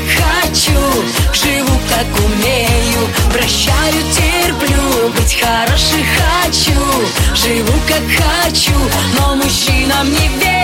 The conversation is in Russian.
хочу, живу как умею, прощаю, терплю, быть хорошей хочу, живу как хочу, но мужчинам не верю.